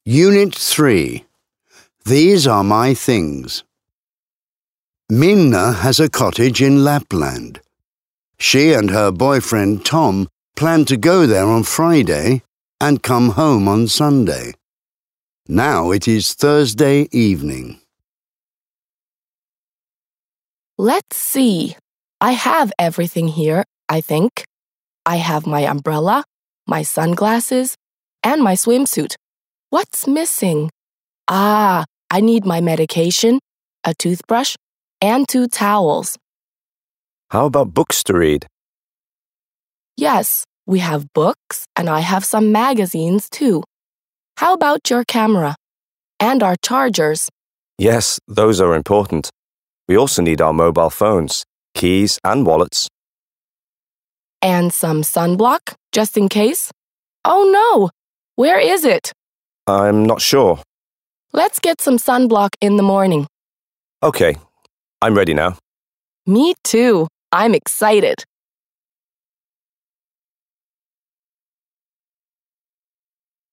Unit 3. These are my things. Minna has a cottage in Lapland. She and her boyfriend Tom plan to go there on Friday and come home on Sunday. Now it is Thursday evening. Let's see. I have everything here, I think. I have my umbrella, my sunglasses, and my swimsuit. What's missing? I need my medication, a toothbrush, and 2 towels. How about books to read? Yes, we have books, and I have some magazines too. How about your camera? And our chargers? Yes, those are important. We also need our mobile phones, keys, and wallets. And some sunblock, just in case? Oh no! Where is it? I'm not sure. Let's get some sunblock in the morning. Okay, I'm ready now. Me too. I'm excited.